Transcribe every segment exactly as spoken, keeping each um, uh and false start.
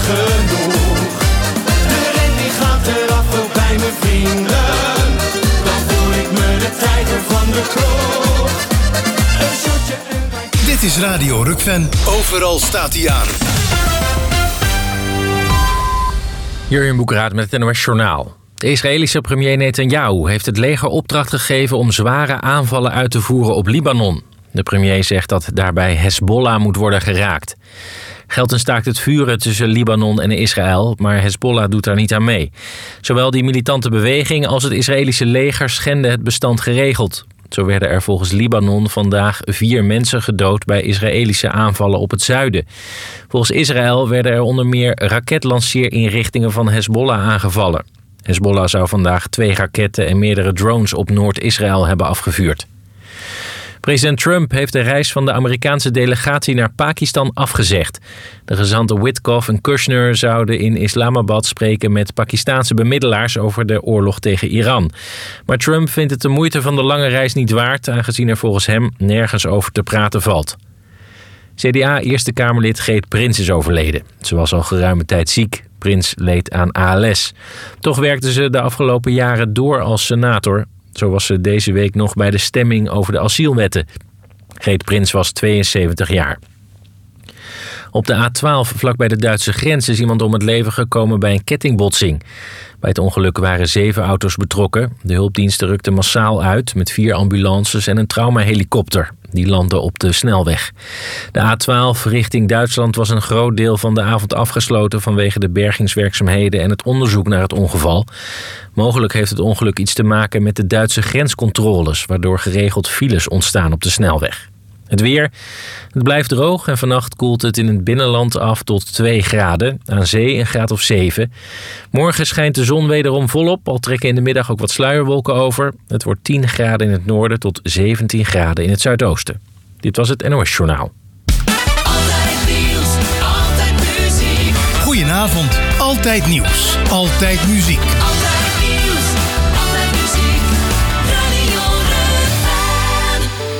genoeg. De rent die gaat eraf ook bij mijn vrienden. Dan voel ik me de tijger van de kroeg. Een shotje en wij... Dit is Radio Rukven. Overal staat hij aan. Jurjen Boekraat met het N O S Journaal. De Israëlische premier Netanyahu heeft het leger opdracht gegeven om zware aanvallen uit te voeren op Libanon. De premier zegt dat daarbij Hezbollah moet worden geraakt. Geldt een staakt het vuren tussen Libanon en Israël, maar Hezbollah doet daar niet aan mee. Zowel die militante beweging als het Israëlische leger schenden het bestand geregeld. Zo werden er volgens Libanon vandaag vier mensen gedood bij Israëlische aanvallen op het zuiden. Volgens Israël werden er onder meer raketlanceerinrichtingen van Hezbollah aangevallen. Hezbollah zou vandaag twee raketten en meerdere drones op Noord-Israël hebben afgevuurd. President Trump heeft de reis van de Amerikaanse delegatie naar Pakistan afgezegd. De gezanten Witkoff en Kushner zouden in Islamabad spreken met Pakistaanse bemiddelaars over de oorlog tegen Iran. Maar Trump vindt het de moeite van de lange reis niet waard, aangezien er volgens hem nergens over te praten valt. C D A Eerste Kamerlid Geert Prins is overleden. Ze was al geruime tijd ziek. Prins leed aan A L S. Toch werkte ze de afgelopen jaren door als senator. Zo was ze deze week nog bij de stemming over de asielwetten. Geert Prins was tweeënzeventig jaar. Op de A twaalf vlakbij de Duitse grens is iemand om het leven gekomen bij een kettingbotsing. Bij het ongeluk waren zeven auto's betrokken. De hulpdiensten rukten massaal uit met vier ambulances en een traumahelikopter. Die landden op de snelweg. De A twaalf richting Duitsland was een groot deel van de avond afgesloten vanwege de bergingswerkzaamheden en het onderzoek naar het ongeval. Mogelijk heeft het ongeluk iets te maken met de Duitse grenscontroles, waardoor geregeld files ontstaan op de snelweg. Het weer. Het blijft droog en vannacht koelt het in het binnenland af tot twee graden. Aan zee een graad of zeven. Morgen schijnt de zon wederom volop, al trekken in de middag ook wat sluierwolken over. Het wordt tien graden in het noorden tot zeventien graden in het zuidoosten. Dit was het N O S Journaal. Altijd nieuws, altijd muziek. Goedenavond. Altijd nieuws. Altijd muziek. Altijd nieuws, altijd muziek. Radio Rukven.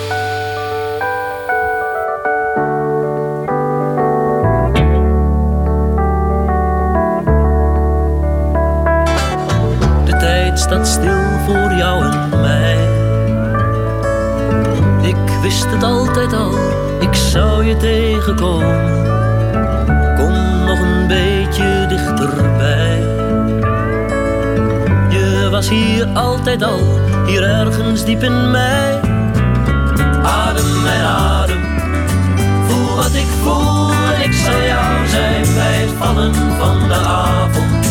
De tijd staat stil voor jou en mij. Ik wist het altijd al, ik zou je tegenkomen. Kom nog een beetje dichterbij. Je was hier altijd al, hier ergens diep in mij. Adem mijn adem, voel wat ik voel. En ik zal jou zijn bij het vallen van de avond.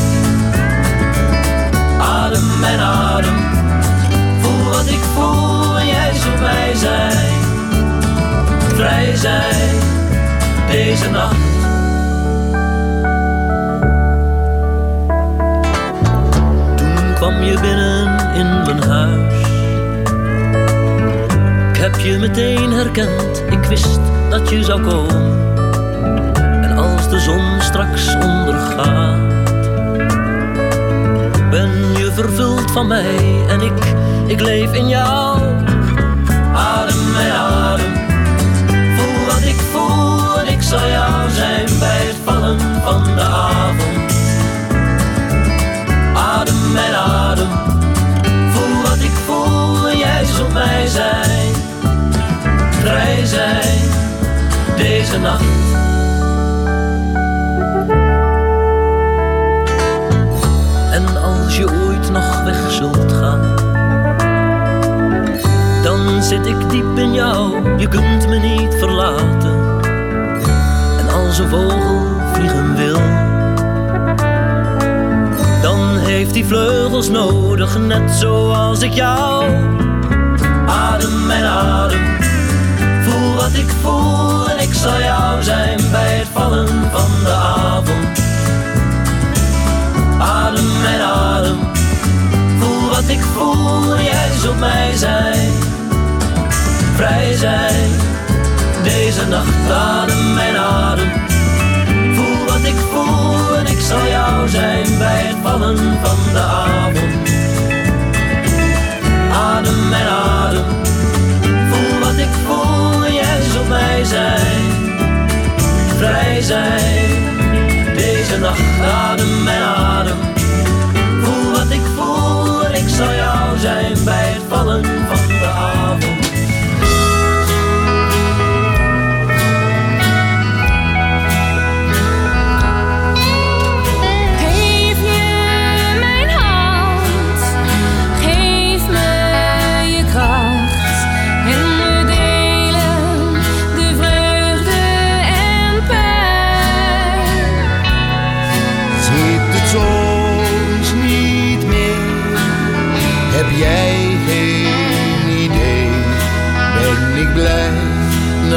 Adem mijn adem, voel wat ik voel. En jij zult mij zijn, vrij zijn, deze nacht. Toen kwam je binnen in mijn huis. Ik heb je meteen herkend, ik wist dat je zou komen. En als de zon straks ondergaat, ben je vervuld van mij en ik, ik leef in jou. Adem mijn adem, voel wat ik voel. En ik zal jou zijn bij het vallen van de avond. Adem mijn adem, voel wat ik voel. En jij zult mij zijn, vrij zijn, deze nacht. En als je ooit nog weg zult gaan, dan zit ik diep in jou, je kunt me niet verlaten. En als een vogel vliegen wil, dan heeft hij vleugels nodig, net zoals ik jou. Adem mijn adem, voel wat ik voel. En ik zal jou zijn bij het vallen van de avond. Adem mijn adem, voel wat ik voel. En jij zult mij zijn, vrij zijn, deze nacht. Adem mijn adem, voel wat ik voel. En ik zal jou zijn bij het vallen van de avond. Adem mijn adem, voel wat ik voel. En jij zult mij zijn, vrij zijn, deze nacht.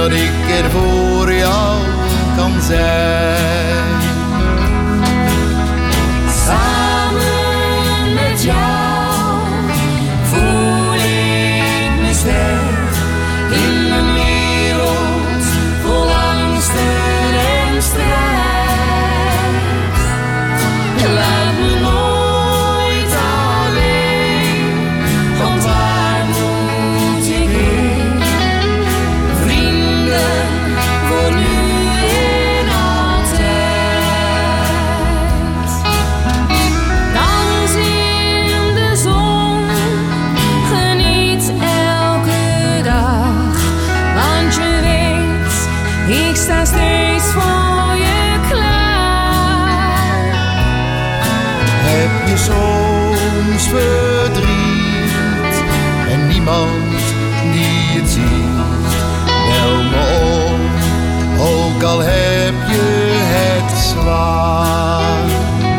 dat ik er voor jou kan zijn. Samen met jou voel ik me sterk in een wereld vol angsten en strijd. Laat me nooit alleen, want waar moet ik heen? Vrienden voor nu en altijd. Dans in de zon, geniet elke dag, want je weet, ik sta steeds voor je klaar. Heb je soms verdriet en niemand die het ziet? Bel me op, ook al heb je het zwaar.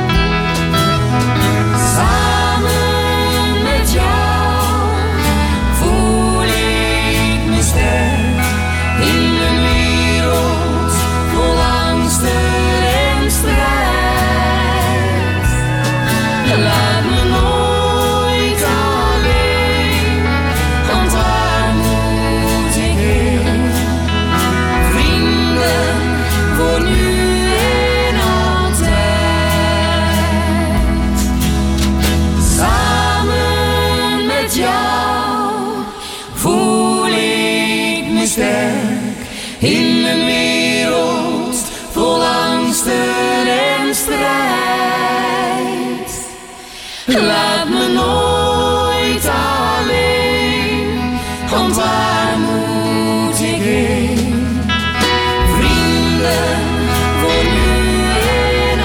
Samen met jou voel ik me sterk in een wereld vol angsten en strijd. Laat me nooit alleen, want waar moet ik heen? Vrienden voor nu en altijd. Samen met jou voel ik me sterk in een wereld vol angsten en strijd. Laat me nooit alleen, want waar moet ik heen? Vrienden voor nu en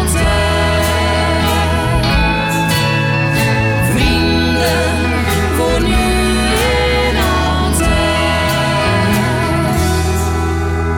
altijd. Vrienden voor nu en altijd.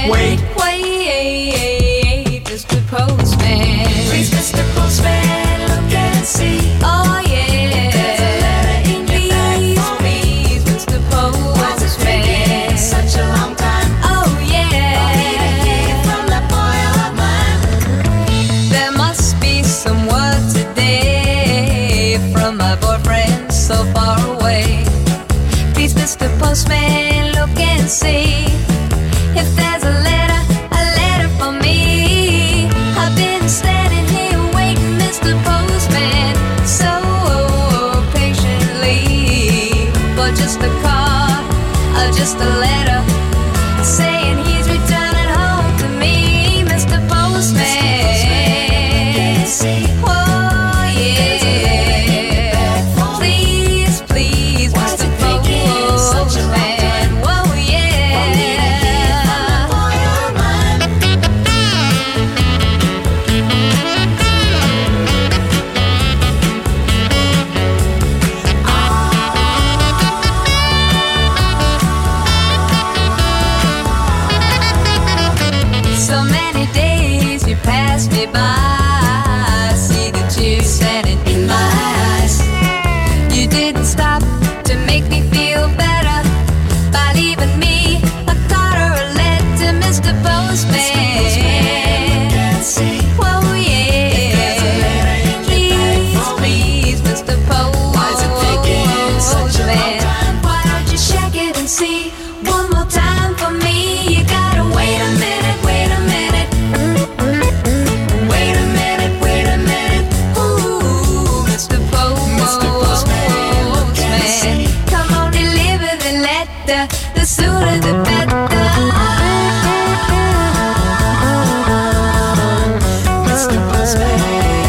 Wait, wait, Mister Postman. Please, Mister Postman, look and see. Oh yeah, there's a letter in your bag for me. Please, Mister Postman. Why's it taking such a long time? Oh yeah, I need to hear from that boy of mine. There must be some word today from my boyfriend so far away. Please, Mister Postman, look and see if there's a letter, a letter for me. I've been standing here waiting, Mister Postman, so patiently for just a card or just a letter saying he's returning home to me, Mister Postman. Oh yeah, please, please, Mister Postman. Whoa yeah. So many days you passed me by. I see the tears standing in my eyes. You didn't stop to make me feel better by leaving me a card or a letter, Mister Postman. Whoa, yeah. Please, please, Mister Postman. Why don't you check it and see one more time for me? You gotta wait a minute, wait a minute. Wait a minute, wait a minute. Ooh, Mister Postman. Come on, deliver the letter. The sooner the better. Mister Postman.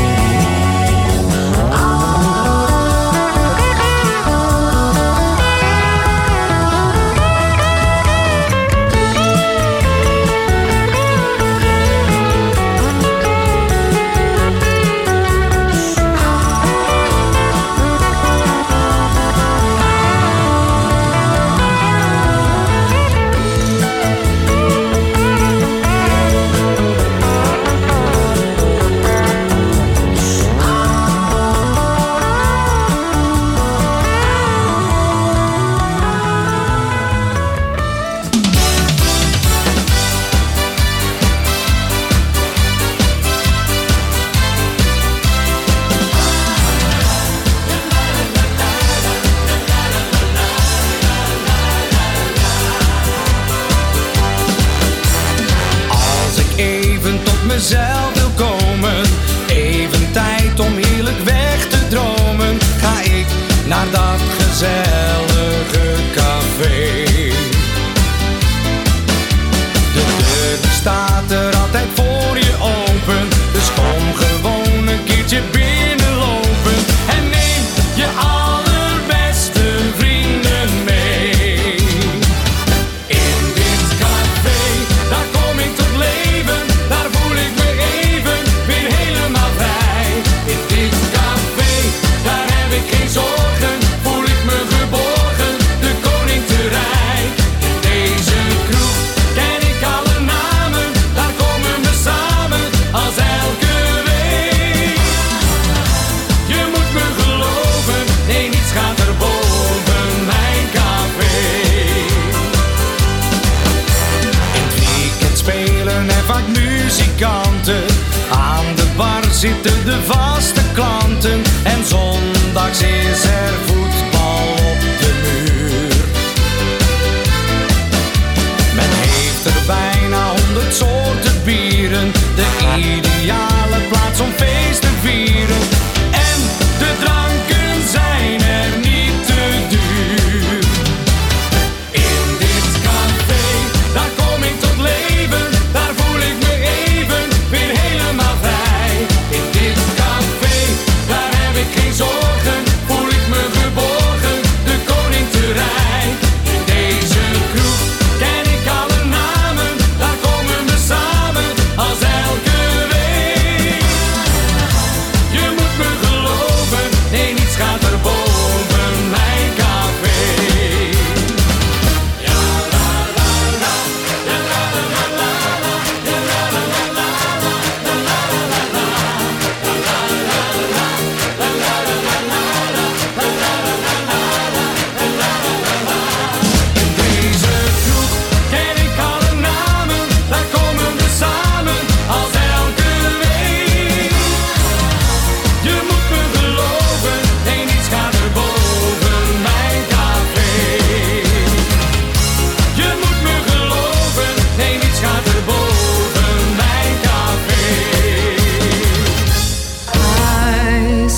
Als ik even tot mezelf wil komen, even tijd om heerlijk weg te dromen, ga ik naar dat gezellige café. De deur die staat er altijd voor je open, dus kom gewoon een keertje binnenlopen en neem je allerbeste vrienden mee. In dit café, daar kom ik tot leven, daar voel ik me even weer helemaal vrij. In dit café, daar heb ik geen zorgen, voel ik me geborgen, de koning te rijk. In deze kroeg ken ik alle namen, daar komen we samen als elke week. Je moet me geloven, nee niets gaat er boven mijn café. In het weekend spelen er vaak muzikanten, aan de bar zitten de vaste klanten en zondags is er voetbal op de muur. Men heeft er bijna honderd soorten bieren, de ideale plaats om feest te vieren. En de dranken zijn er niet te duur. In dit café, daar kom ik tot leven, daar voel ik me even weer helemaal vrij. In dit café, daar heb ik geen zorgen, voel ik me geborgen,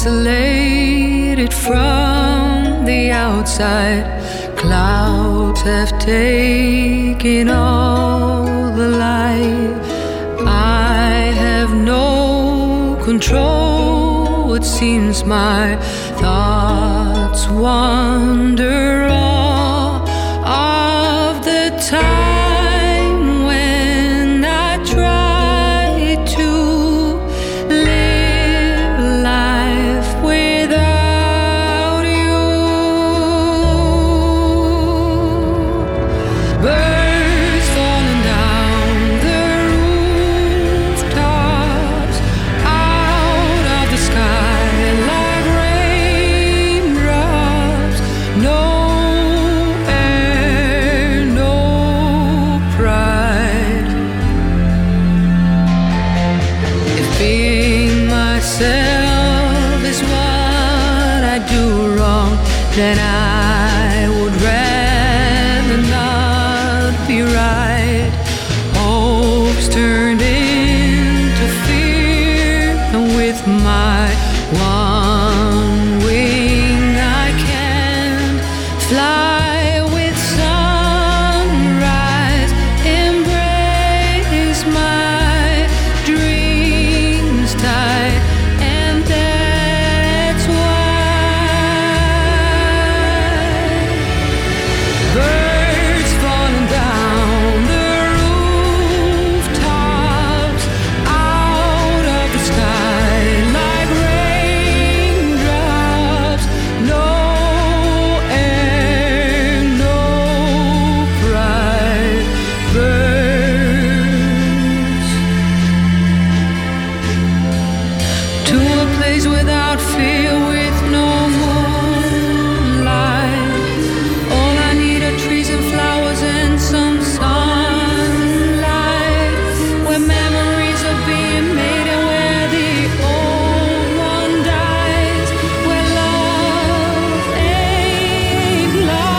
isolated from the outside. Clouds have taken all the light. I have no control. It seems my thoughts wander all of the time when I try to live life without you. Birds falling down the rooftops, out of the sky like raindrops. No air, no pride. If being myself is what I do wrong, then I would rather not be right. Hopes turned into fear, and with my one wing I can't fly with sunrise. Embrace my dreams tight, and that's why birds falling down the rooftops, out of the sky like raindrops. No air, no pride. Birds to a place without fear, with no moonlight. All I need are trees and flowers and some sunlight, where memories are being made and where the old one dies, where love ain't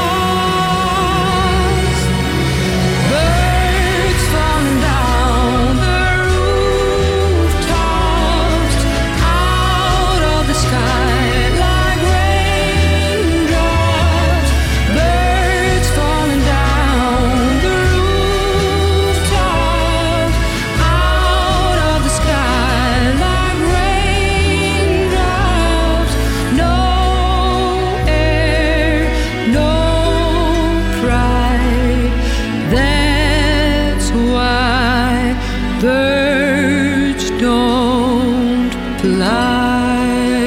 lost. Birds falling down the rooftops, out of the sky like raindrops. Birds falling down the rooftops, out of the sky like raindrops. No air, no pride. That's why birds don't fly.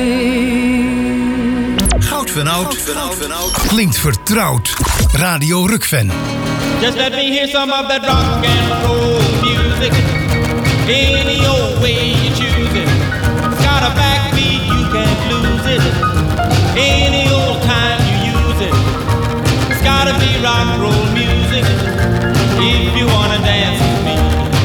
Goud van Oud klinkt vertrouwd. Radio Rukven. Just let me hear some of that rock and roll music. Any old way you choose it. It's got a backbeat, you can't lose it. Any old time you use it. It's gotta be rock and roll music. If you wanna dance with me.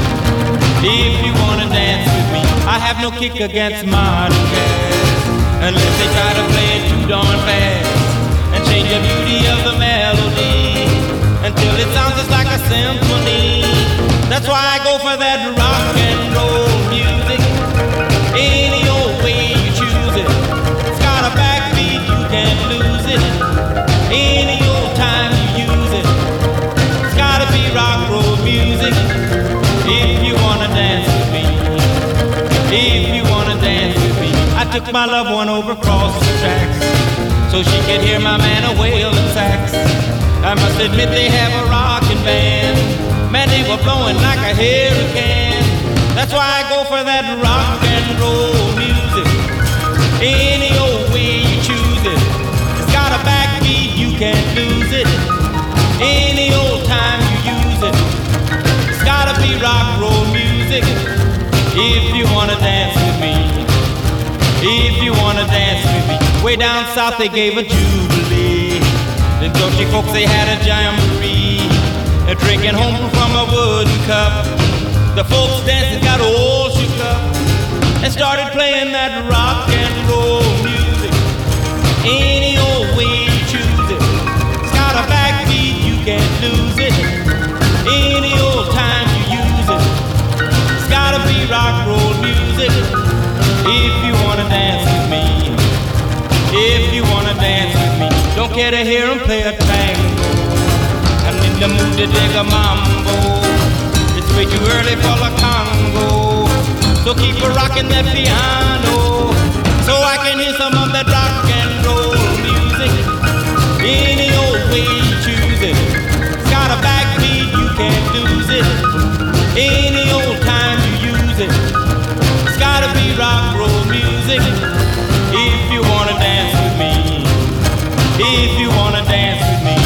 If you wanna dance with me. I have no kick against modern jazz, unless they try to play it too darn fast and change the beauty of the melody until it sounds just like a symphony. That's why I go for that rock and roll music. Any old way you choose it. It's got a backbeat, you can't lose it. Any old time you use it. It's gotta be rock and roll music. If you wanna dance with me. If you wanna dance with me. I took my loved one over across the tracks so she could hear my man a wailing sax. I must admit they have a rockin' band. Man, they were blowing like a hurricane. That's why I go for that rock and roll music. Any old way you choose it. It's got a backbeat, you can't lose it. Any old time you use it. It's gotta be rock and roll music. If you wanna dance with me. If you wanna dance with me. Way down south they gave a jubilee. The Dutchy folks they had a jamboree. They're drinking home from a wooden cup. The folks dancing got all shook up and started playing that rock and roll music. Any old way you choose it. It's got a backbeat, you can't lose it. Any old time you use it. It's gotta be rock and roll music. If you wanna dance with me. don't care to hear him play a tango. I'm in the mood to dig a mambo. It's way too early for the Congo. So keep a rockin' that piano, so I can hear some of that rock and roll music. Any old way you choose it. It's got a backbeat, you can't lose it. Any old time you use it. It's gotta be rock roll music. If you wanna dance with me, if you wanna dance with me.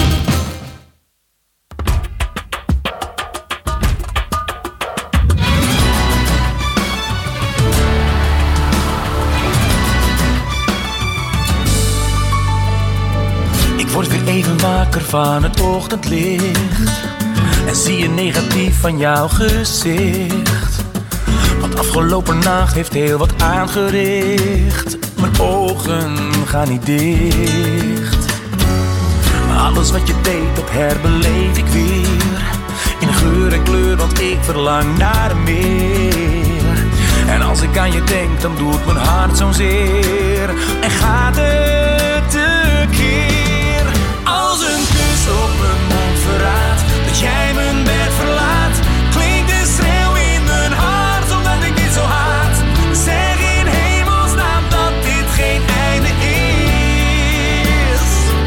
Ik word weer even wakker van het ochtendlicht en zie je negatief van jouw gezicht. Want afgelopen nacht heeft heel wat aangericht. Mijn ogen gaan niet dicht. Maar alles wat je deed, dat herbeleef ik weer. In geur en kleur, want ik verlang naar meer. En als ik aan je denk, dan doet mijn hart zo'n zeer. En gaat het tekeer. Als een kus op mijn mond verraadt dat jij mijn bed verlaat, klinkt een schreeuw in mijn hart omdat ik dit zo haat. Zeg in hemelsnaam dat dit geen einde is.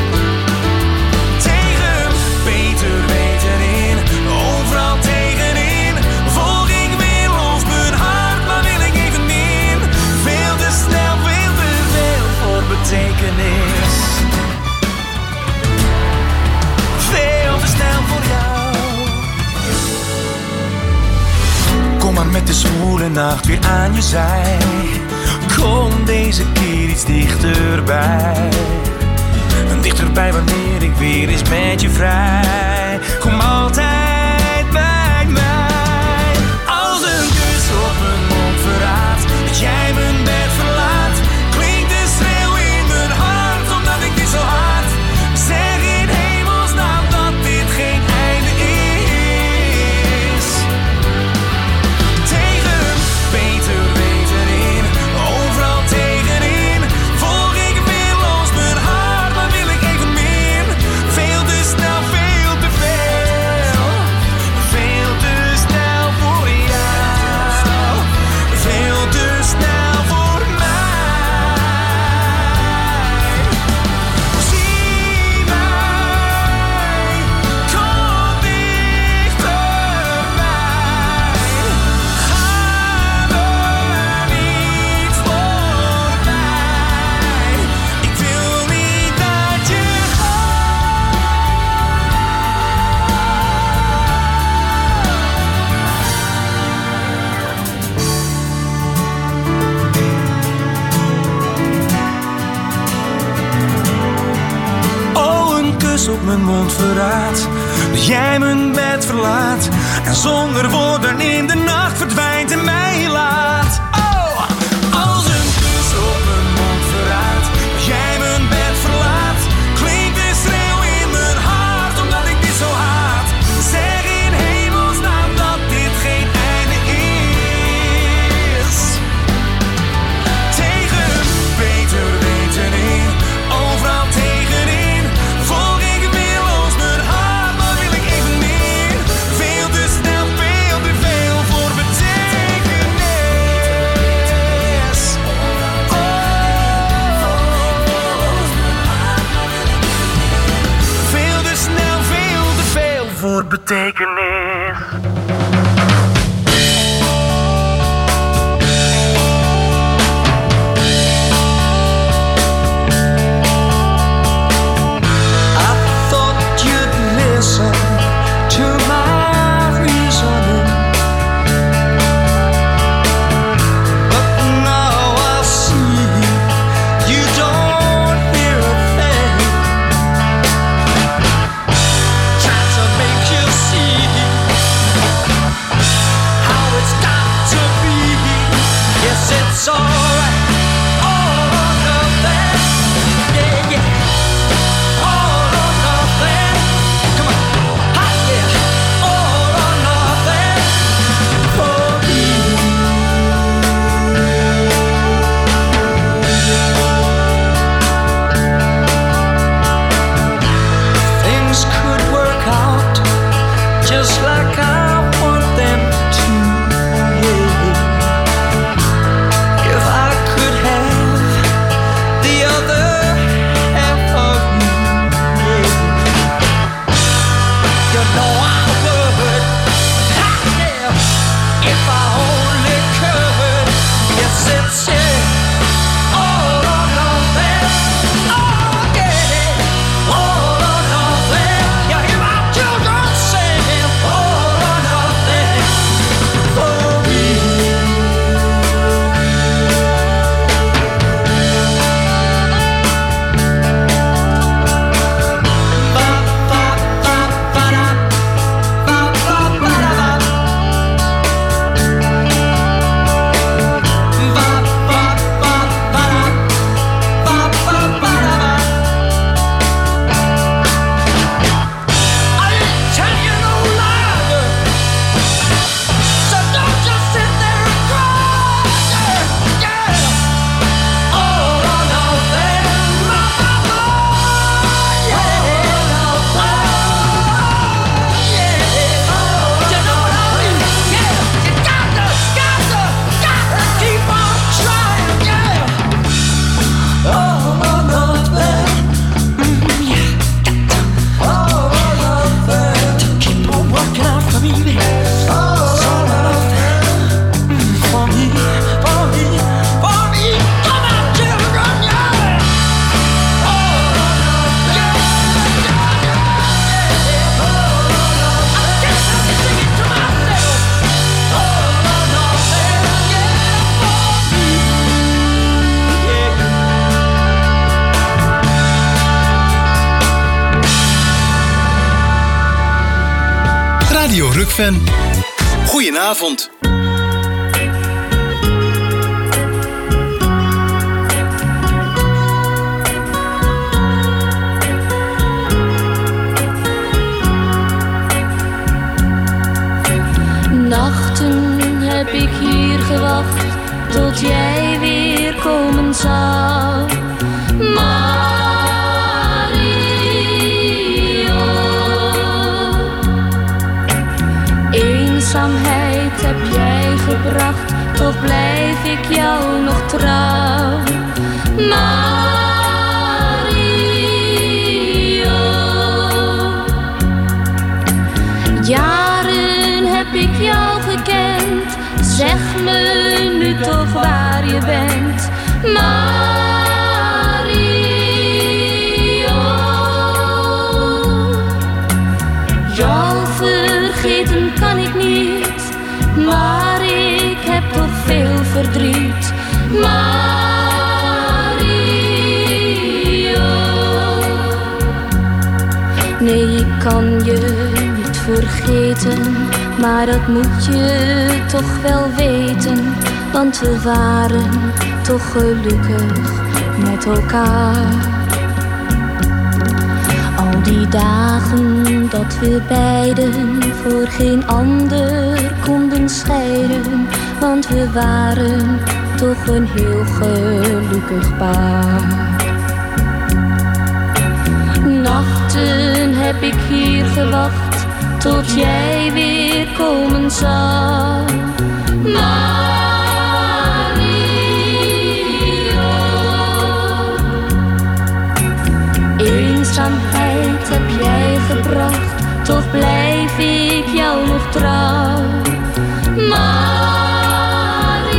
Tegen beter weten in, overal tegenin, volg ik weer los mijn hart, maar wil ik even in. Veel te snel, veel te veel voor betekenis. Veel te snel voor jou. Kom maar met de zwoele nacht weer aan je zij. Kom deze keer iets dichterbij. En dichterbij wanneer ik weer eens met je vrij. Kom altijd bij mij. Als een kus op mijn mond verraadt dat jij mijn bed verlaat, klinkt een schreeuw in mijn hart omdat ik dit zo haat. Zeg in hemelsnaam dat dit geen einde is. Tegen beter weten in, overal tegenin, volg ik weer los mijn hart, maar wil ik even min. Veel te snel, veel te veel. Veel te snel voor jou. Veel te snel voor mij. Zie mij, kom dichterbij. Ga me niet voorbij. Ik wil niet dat je Oh, een kus op mijn mond verraadt dat jij mijn bed verlaat en zonder woorden in de nacht verdwijnt en mij laat. Oh, als een kus op mijn mond verraadt dat jij mijn bed verlaat, klinkt een schreeuw in mijn hart omdat ik dit zo haat. Zeg in hemelsnaam dat dit geen einde is. Tegen beter weten in, overal tegenin, volg ik weer los mijn hart, maar wil ik even meer. Veel te snel, veel te veel voor betekenis. Oh, veel te snel, veel te veel voor betekenis. I thought you'd listen to my reasoning, but now I see you don't hear a thing. Try to make you see Radio Rukven. Goedenavond. Nachten heb ik hier gewacht tot jij weer komen zou. Mario, eenzaamheid heb jij gebracht, toch blijf ik jou nog trouw. Mario, jaren heb ik jou gekend, zeg me nu toch waar je bent. Mario, jou vergeten kan ik niet, maar ik heb toch veel verdriet. Mario, nee, ik kan je niet vergeten, maar dat moet je toch wel weten, want we waren toch gelukkig met elkaar. Al die dagen dat we beiden voor geen ander konden scheiden, want we waren toch een heel gelukkig paar. Nachten heb ik hier gewacht tot jij weer komen zou. Mario, eenzaamheid heb jij gebracht, toch blijf ik jou nog trouw. Mario,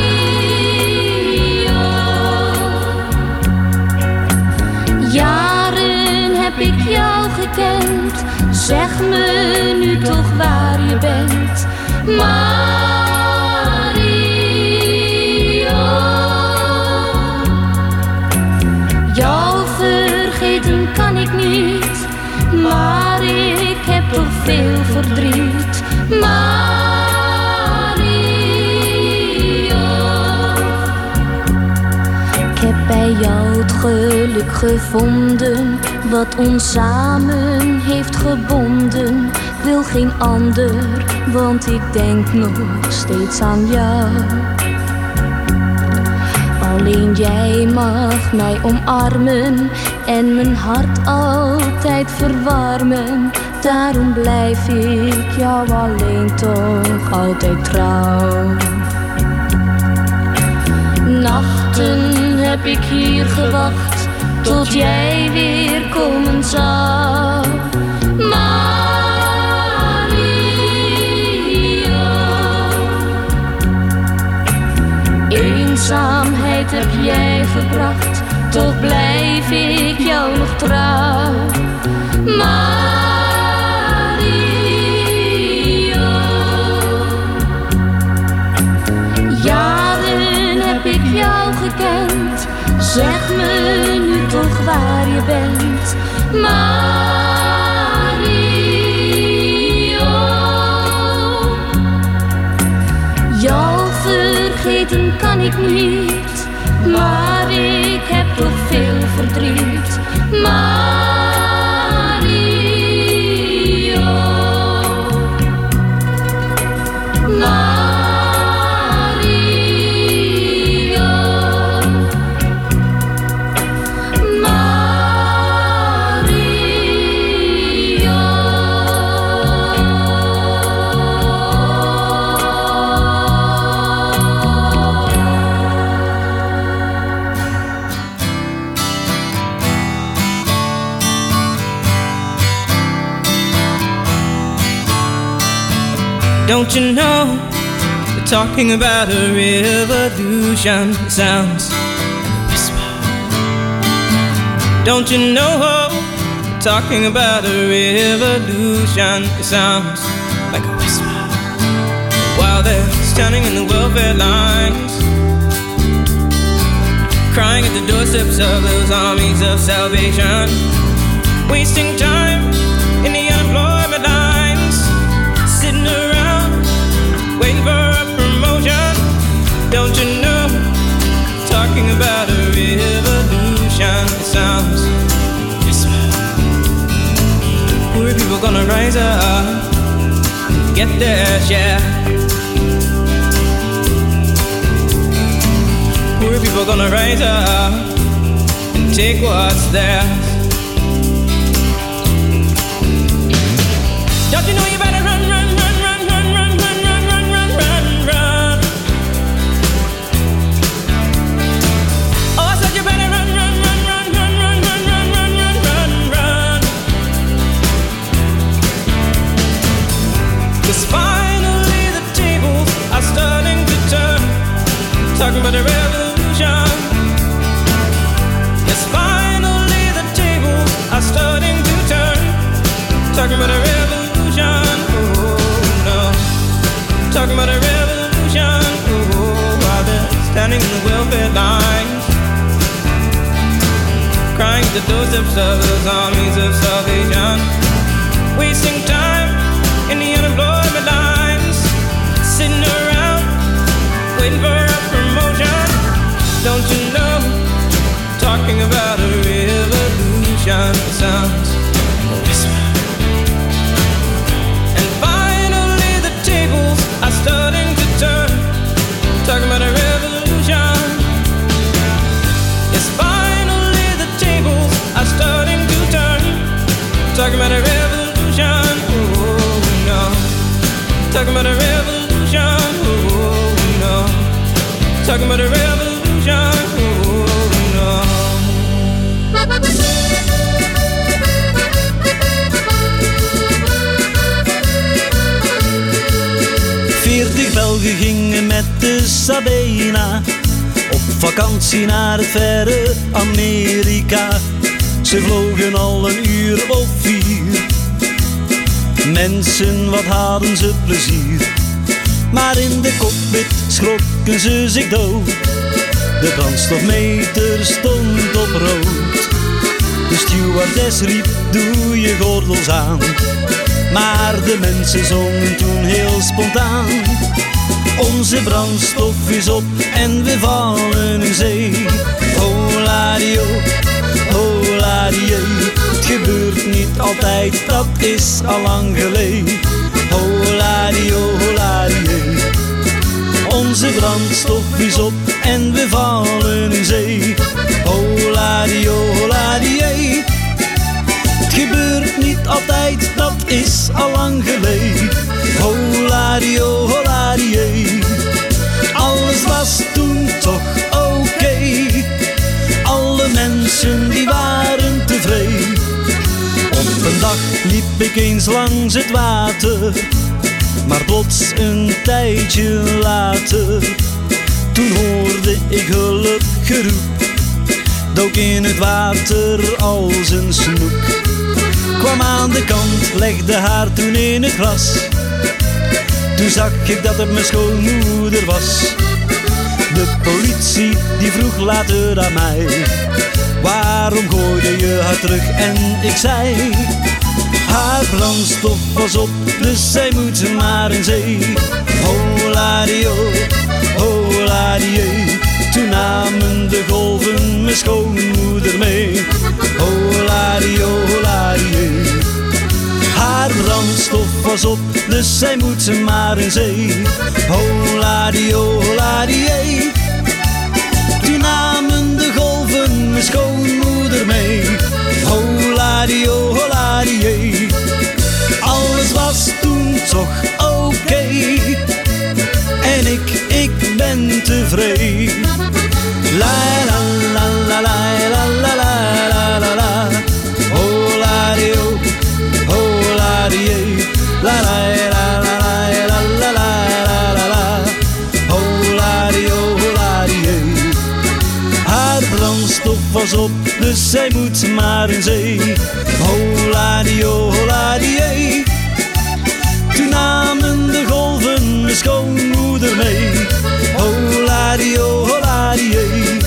jaren heb ik jou gekend, zeg me nu toch waar je bent. Mario, jou vergeten kan ik niet, maar ik heb toch veel verdriet. Mario, ik heb bij jou het geluk gevonden, wat ons samen heeft gebonden. Ik wil geen ander, want ik denk nog steeds aan jou. Alleen jij mag mij omarmen en mijn hart altijd verwarmen. Daarom blijf ik jou alleen toch altijd trouw. Nachten heb ik hier gewacht tot jij weer komen zou. Mario, eenzaamheid heb jij gebracht, toch blijf ik jou nog trouw. Mario, jaren heb ik jou gekend, zeg me nu toch waar je bent. Mario, jou vergeten kan ik niet, maar ik heb toch veel verdriet. Mario, Mario. Don't you know, they're talking about a revolution. It sounds like a whisper. Don't you know, they're talking about a revolution. It sounds like a whisper. While they're standing in the welfare lines, crying at the doorsteps of those armies of salvation, wasting time in the unemployment lines, sitting it sounds whisper. Poor people gonna rise up and get their share. Poor people gonna rise up and take what's theirs. Don't you know you better run, run, run, run, run, run, run, run, run, run, run, run. Oh, I said you better run, run, run, run, run, run, run, run, run, run, run, run. 'Cause finally the tables are starting to turn. Talking about the revolution. Yes, finally the tables are starting to turn. Talking about a revolution, oh no. Talking about a revolution, oh, while they're standing in the welfare lines, crying the doorsteps of those armies of salvation, wasting time in the unemployment lines, sitting around waiting for a promotion. Don't you know? Talking about a revolution sounds a whisper. Are starting to turn, talking about a revolution. Yes, finally the tables are starting to turn, talking about a revolution. Oh no, talking about a revolution. Oh no, talking about a revolution. Oh no. Veertig Belgen gingen met de Sabena op vakantie naar het verre Amerika. Ze vlogen al een uur of vier. Mensen, wat hadden ze plezier. Maar in de cockpit schrokken ze zich dood. De brandstofmeter stond op rood. De stewardess riep, doe je gordels aan. Maar de mensen zongen toen heel spontaan. Onze brandstof is op en we vallen in zee. Holadio, holadio. Het gebeurt niet altijd, dat is al lang geleden. Holadio, holadio. Onze brandstof is op en we vallen in zee. Holadio, holadio. Het gebeurt niet altijd, dat is al lang geleden. Holadio, holadio. Alles was toen toch oké. Okay. Alle mensen die waren tevreden. Op een dag liep ik eens langs het water. Maar plots een tijdje later, toen hoorde ik hulpgeroep. Dook in het water als een snoek. Kwam aan de kant, legde haar toen in het glas. Toen zag ik dat het mijn schoonmoeder was. De politie die vroeg later aan mij: waarom gooide je haar terug? En ik zei: haar brandstof was op, dus zij moet maar in zee. Holadio, holadio. Toen namen de golven mijn schoonmoeder mee. Holadio, holadio. Haar brandstof was op, dus zij moet maar in zee. Holadio, holadio. Toen namen de golven mijn schoonmoeder mee. Holadio, holadio. Alles was toen toch oké. Okay. En ik, ik ben tevreden. La la la la la la la la la la. Holadio, holadio. La la la la la la la la la. Holadio, holadio. Haar brandstof was op, dus zij moet maar in zee. Holadio, holadio. Toen namen de golven mijn schoonmoeder mee. Holadio, holadio.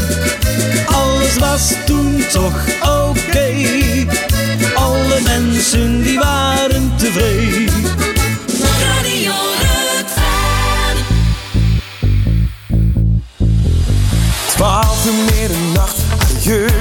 Alles was toen toch oké. Okay. Alle mensen die waren tevreden. Radio Rutgern. Twaalf uur middernacht, de jeuk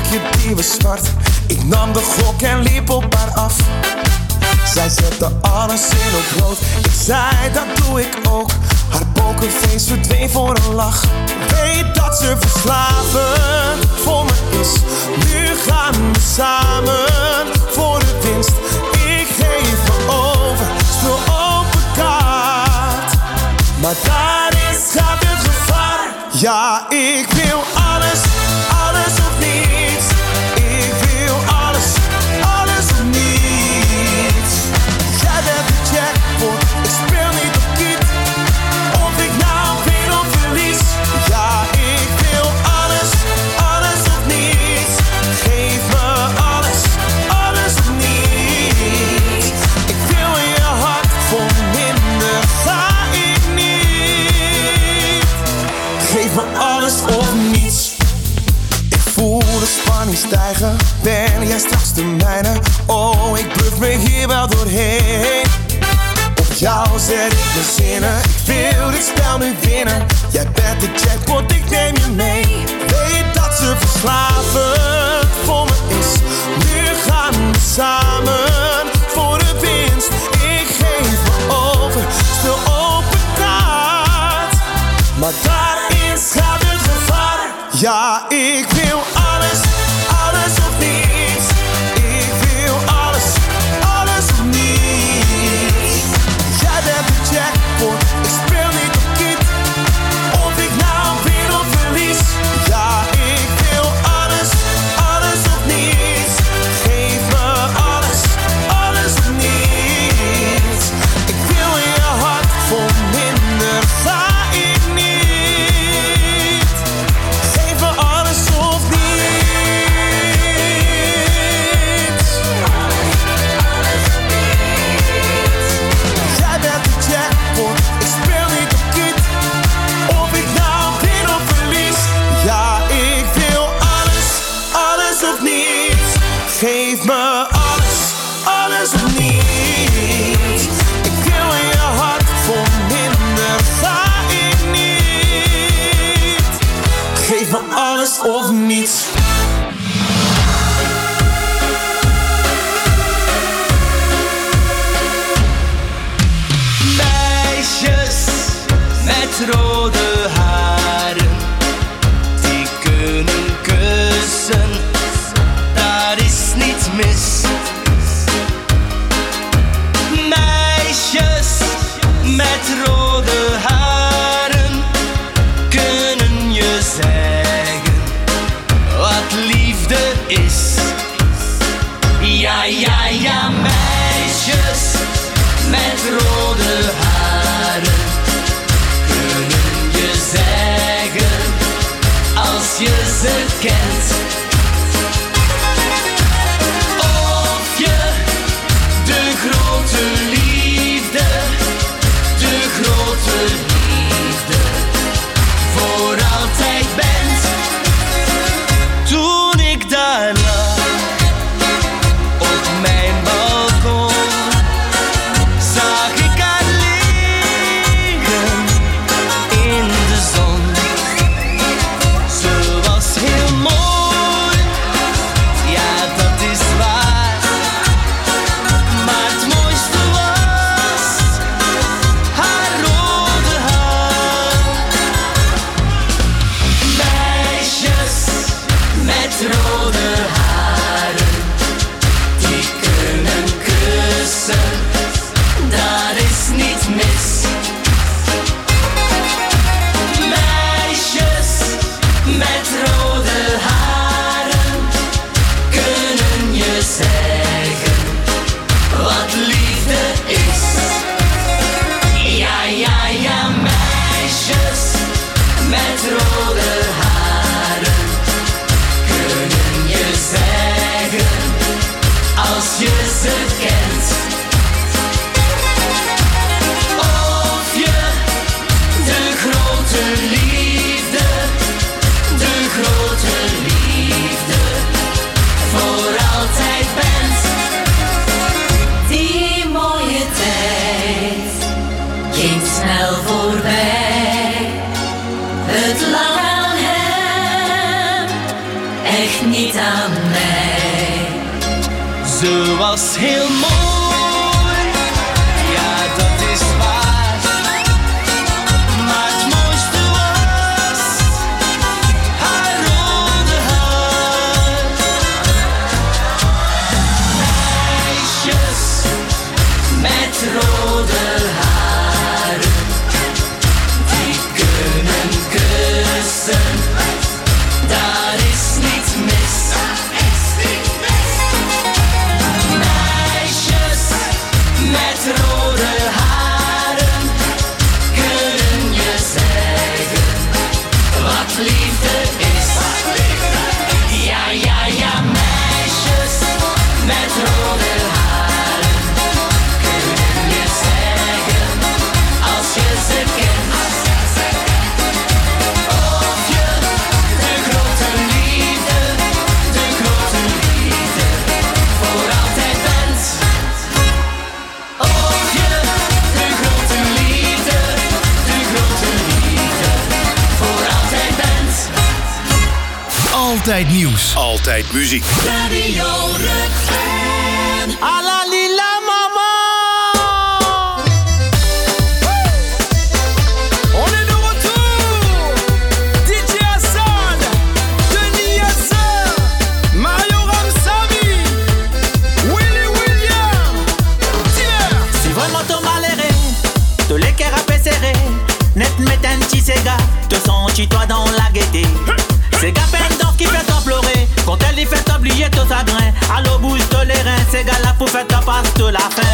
rokje die was zwart. Ik nam de gok en liep op haar af. Zij zette alles in op rood. Ik zei dat doe ik ook. Haar pokerface verdween voor een lach. Weet dat ze verslavend voor me is. Nu gaan we samen voor de winst. Ik geef me over, speel open kaart. Maar daar is gaat het gevaar. Ja, ik wil alles, alles of niets. Ik wil alles, alles of niets. Jij bent de jackpot, ik speel niet op kiet. Of ik nou win of verlies. Ja, ik wil alles, alles of niets. Geef me alles, alles of niets. Ik wil je hart voor minder, ga ik niet. Geef me alles of niets. Ik voel de spanning stijgen. Ben jij straks de mijne? Oh, ik bluff me hier wel doorheen. Op jou zet ik mijn zinnen. Ik wil dit spel nu winnen. Jij bent de jackpot, ik neem je mee. Weet dat ze verslavend voor me is. Nu gaan we samen voor de winst. Ik geef me over, speel open kaart. Maar daarin gaat het gevaar. Ja, ik wil alles, alles of niets. Ik wil alles, alles of niets. Jij bent de jackpot, ik speel niet op kiet. Of ik nou win of verlies. Ja, ik wil alles, alles of niets. Geef me alles, alles of niets. Ik wil je hart voor minder, ga ik niet. Geef me alles of niets. Jij bent de jackpot, ik speel niet op kiet. Of ik nou win of verlies. Ja, ik wil alles, alles of niets. Geef me alles, alles of niets. Ik wil je hart voor minder, ga ik niet. Geef me alles of niets. Meisjes met rode haren, die kunnen kussen, daar is niets mis. Meisjes met rode haren kunnen je zeggen wat liefde is. Ja, ja, ja, meisjes met rode haren kunnen je zeggen als je ze kent. Of je de grote liefde, de grote liefde voor altijd bent. Toen ik daar lag op mijn balkon, zag ik haar liggen in de zon. Ze was heel mooi. Ze was heel mooi, ja dat is waar. Maar het mooiste was haar rode haar. Meisjes met rode haren, die kunnen kussen, daar is niets mis. Meisjes met rode haren kunnen je zeggen wat liefde is. Ja, ja, ja, meisjes met rode haren kunnen je zeggen als je ze kent. Of je de grote liefde, de grote liefde voor altijd bent. Of je de grote liefde, de grote liefde voor altijd bent. Altijd nieuws. Altijd muziek. Radio Rutgen. Alla lila mama. On est de retour. D J Hassan, Denis Hassan, Mario Ramsamy, Willy William, Tiller. Si vraiment t'as maléré, te les cœurs à serré, net metten ti sega, te sens-tu-toi dans la gaieté. C'est gars peine d'or qui fait toi pleurer, quand elle y fait oublier ton chagrin. Allo bouge te les reins, c'est gars là pour faire ta passe de la fin.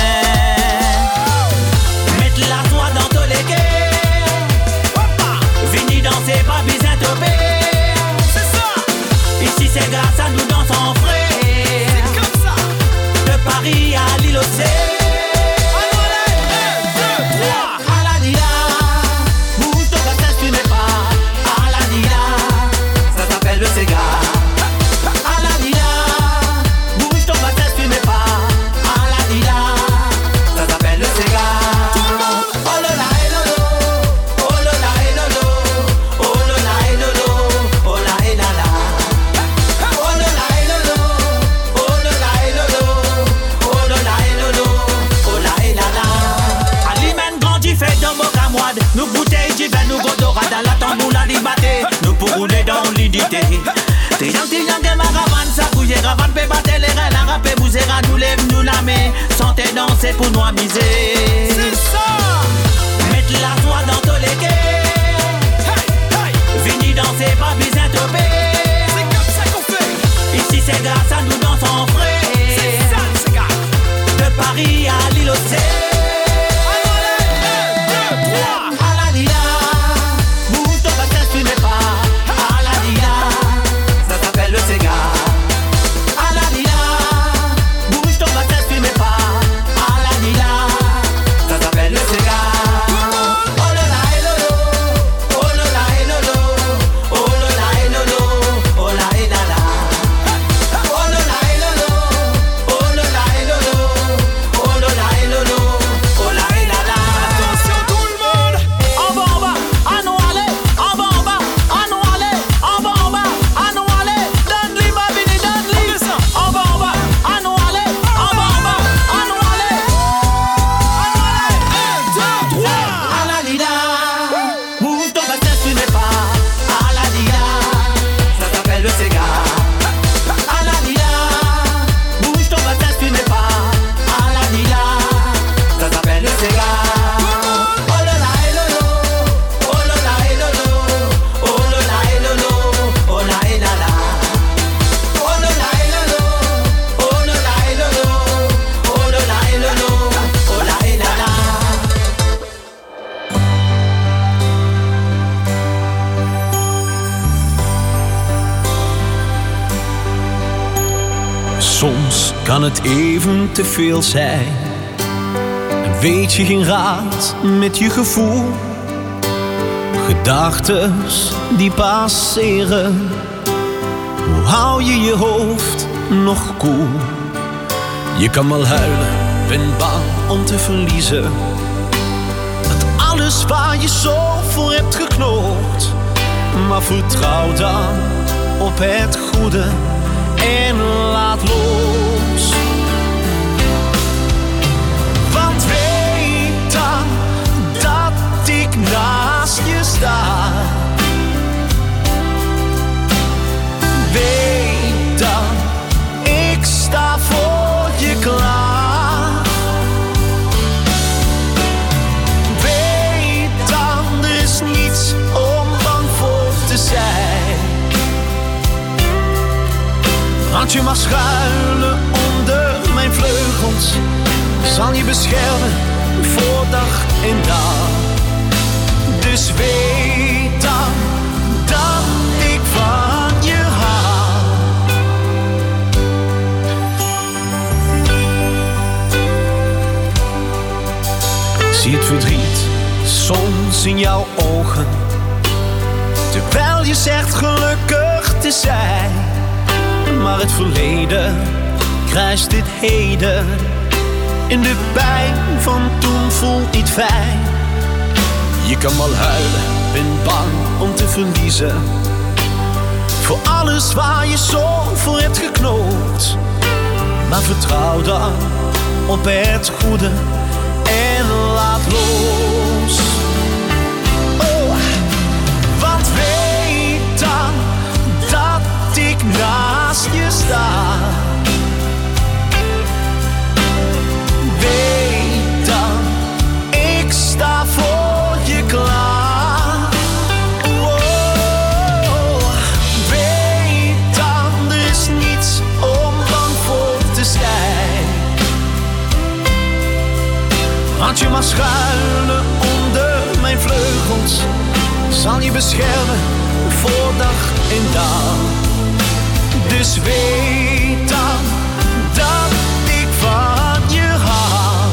Mettre la soie dans tous les quais, vini danser, pas besoin de paix. C'est ça. Ici c'est grâce à nous dans son frère. C'est comme ça. De Paris à l'île au C. Le Sega. Ah la lila, bouge ton bassin, tu mets pas. Ah la lila, ça s'appelle le Sega. Oh là là et lolo, oh là là et lolo, oh là là et lolo, oh là et la la. Oh là là et lolo, oh là là et lolo, oh là là et lolo, oh là et la la. Alimène grandi fait dans mon camoide, nous bouteilles du vin, nous godorades à la tamboula libaté, nous pour rouler dans l'unité. T'es gentil, y'en que ma ravane, ça bouge, ravane, peut battre les reins, la rap et bousera, nous lève, nous la met, santé danser pour nous amuser. C'est ça! Mettre la soie dans tous les quais, hey, hey. Vini danser, pas besoin de paix. C'est comme ça qu'on fait. Ici c'est grâce à nous dans son frère. C'est ça, c'est grave. De Paris à l'île au C. Le Sega. Ah la lila, bouge ton bassin, tu mets pas. Ah la lila, ça s'appelle le Sega. Oh là là et lolo, oh là là et lolo, oh là là et lolo, oh là et la la. Oh là là et lolo, oh là là et lolo, oh là là et lolo, oh là et la la. Attention tout le monde, en bas en bas, à nous aller, en bas en bas, à nous aller, en bas en bas, à nous aller. En bas, en bas, à nous aller, en bas, en bas, à nous aller, à nous aller, un, deux, trois. À la lila, bouge ton bassin, tu n'es pas. À la lila, ça s'appelle le Sega. À la lila, bouge ton bassin, tu n'es pas. À la lila, ça s'appelle le Sega. Oh là là et lolo, oh là là et lolo, oh là là et lolo, oh là et la la. Oh là là et lolo, oh là là et lolo, oh là là et lolo, oh là et la la. Soms kan het even te veel zijn. En weet je geen raad met je gevoel. Gedachtes die passeren. Hoe hou je je hoofd nog koel? Je kan wel huilen, ben bang om te verliezen. Dat alles waar je zo voor hebt geknokt. Maar vertrouw dan op het goede en laat los. Want je mag schuilen onder mijn vleugels, zal je beschermen voor dag en dag. Dus weet dan dat ik van je hou. Zie het verdriet soms in jouw ogen, terwijl je zegt gelukkig te zijn. Maar het verleden kruist dit heden, en de pijn van toen voelt niet fijn. Je kan wel huilen, ben bang om te verliezen, voor alles waar je zo voor hebt geknopt. Maar vertrouw dan op het goede en laat los. Oh, want weet dan dat ik naast je sta. Weet dan, ik sta voor je klaar. Oh, weet dan, er is niets om bang voor te zijn. Want je mag schuilen onder mijn vleugels, zal je beschermen voor dag en dag. Dus weet dan dat ik van je hou.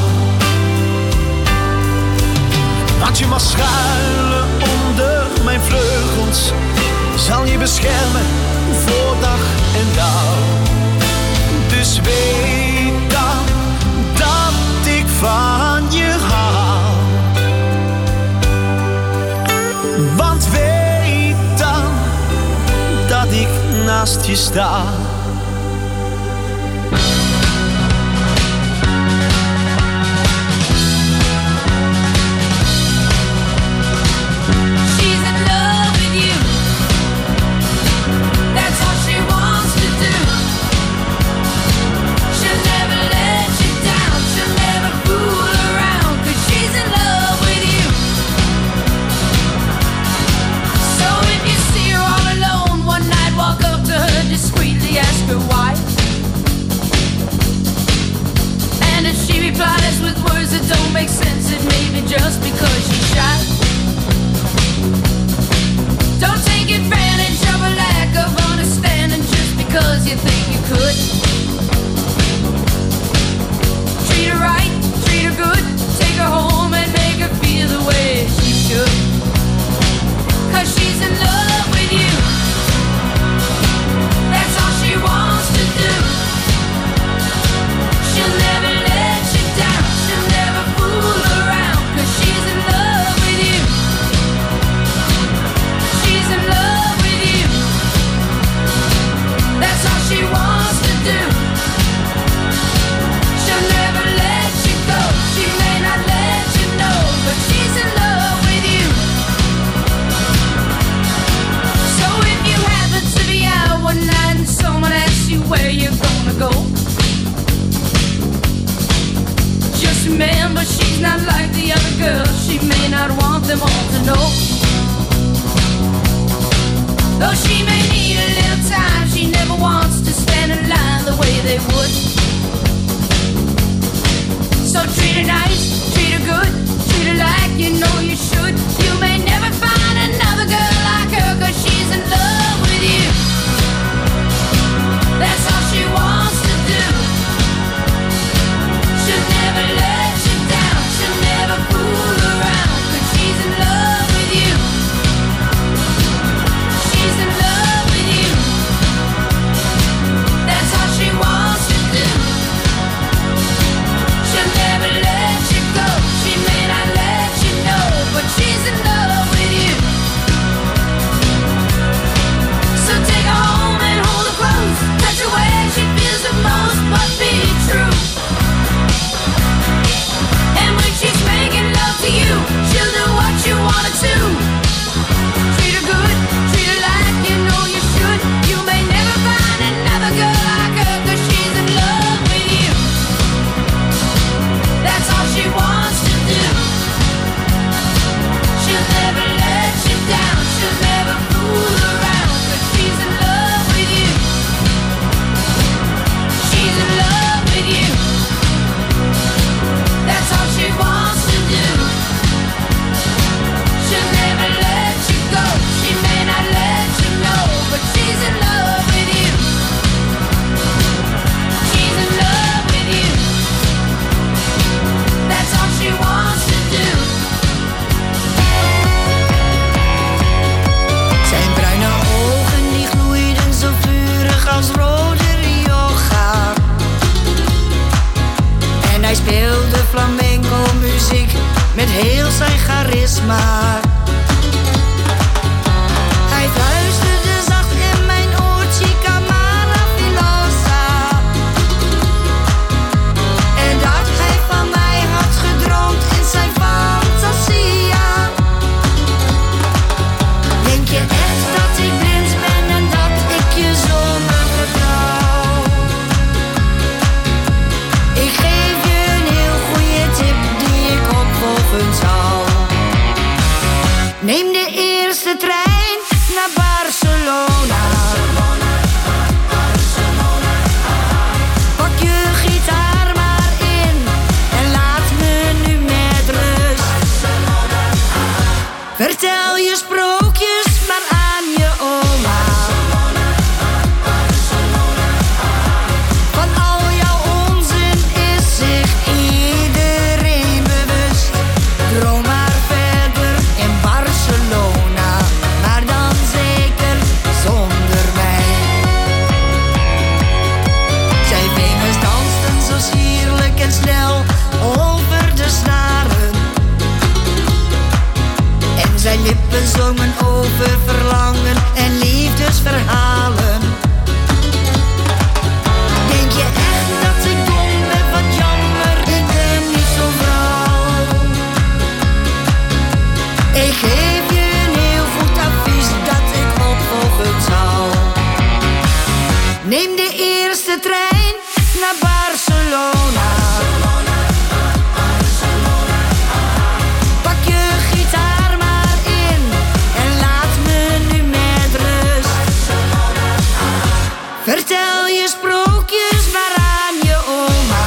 Want je mag schuilen onder mijn vleugels, zal je beschermen voor dag en dag. Dus weet dan dat ik van je hou. Want weet dan dat ik naast je sta. Don't make sense, it may be just because you're shy. Don't take advantage of a lack of understanding just because you think you could. Treat her right, treat her good, take her home and make her feel the way she should. Cause she's in love with you, that's all she wants to do. She'll never let you down, she'll never fool around, cause she's in love with you. She's in love with you, that's all she wants to do. She'll never let you go, she may not let you know, but she's in love with you. So if you happen to be out one night and someone asks you where you're gonna go, just remember she's not like the other girls, she may not want them all to know. Though she may need a little time, she never wants to stand in line the way they would. So treat her nice, treat her good, treat her like you know you should. You may never find another girl like her, cause she's in love with you. That's all she wants to do. She'll never let you down, she'll never fool around, cause she's in love with you. She's in love. maar. Hij fluisterde zacht in mijn oor, chica maravillosa. En dat hij van mij had gedroomd in zijn fantasia. Denk je echt dat ik blind ben en dat ik je zomaar vertrouw? Ik geef je een heel goede tip die ik opvolgen zou. Neem de eerste trein naar Barcelona. Pak je gitaar maar in en laat me nu met rust. Vertel je sprookjes maar aan je oma. Van al jouw onzin is zich iedereen bewust. Droom maar verder in Barcelona, maar dan zeker zonder mij. Zijn vingers dansten zo sierlijk en snel over de snaren. En zijn lippen zongen over verlangen en liefdesverhalen. Denk je echt dat ik dom ben? Wat jammer, ik ben niet zo'n vrouw. Ik geef je een heel goed advies dat ik opvolgen zou. Neem de eerste trein naar Barcelona. Pak je gitaar maar in en laat me nu met rust. Vertel je sprookjes maar aan je oma.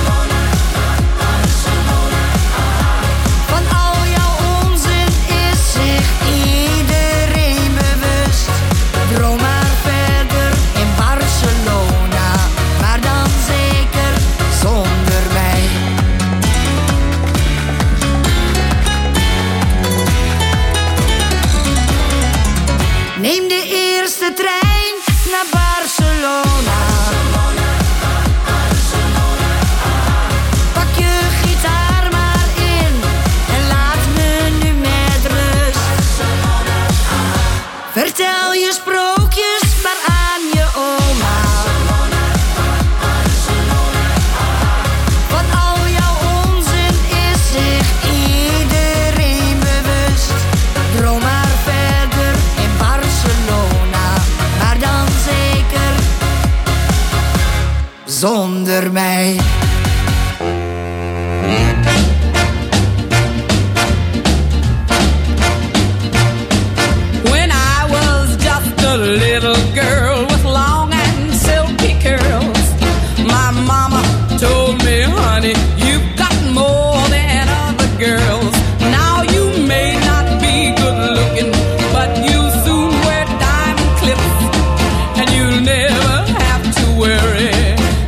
Van al jouw onzin is zich iedereen bewust. Droom maar verder in Barcelona, maar dan zeker zonder mij. Neem de eerste trein naar Barcelona. Pak je gitaar maar in en laat me nu met rust. Vertel je sprookjes maar aan je oma. Van al jouw onzin is zich iedereen bewust. Droom maar verder in Barcelona, maar dan zeker zonder mij.